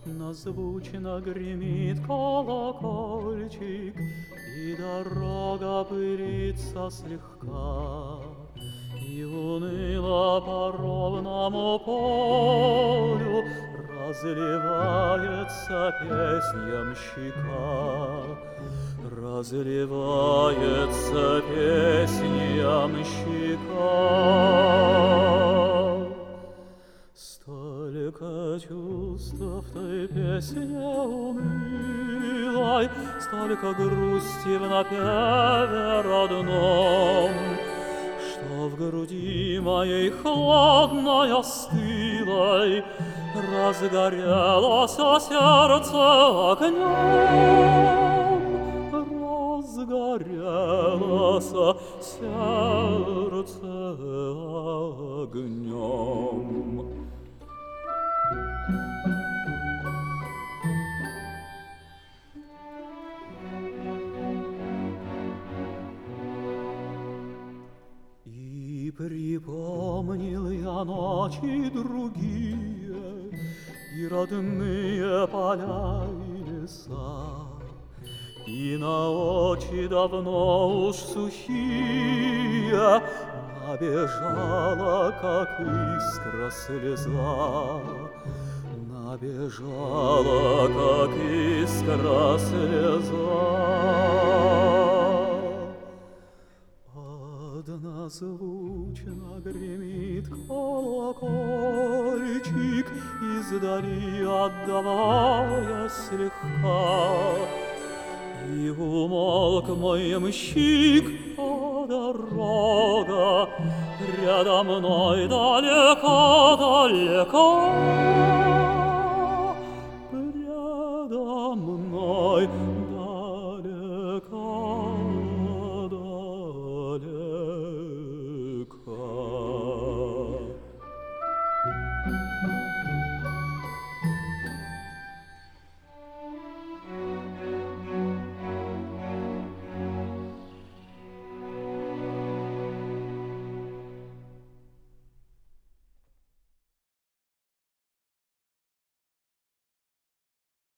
Звучно гремит колокольчик, и дорога пырится слегка, и уныло по ровному полю разливается песнь ямщика, разливается песнь ямщика. Столько чувств в той песне унылой, столько грусти в напеве родном, что в груди моей холодной остылой разгорелось сердце огнем, разгорелось сердце огнем. И припомнил я ночи другие, и родные поля и леса, и на очи давно уж сухие набежала, как искра, слеза, набежала, как искра, слеза. Однозвучно гремит колокольчик, издали отдавая слегка, и умолк мой ямщик, а дорога рядом мной далеко-далеко, предо мной далеко-далеко.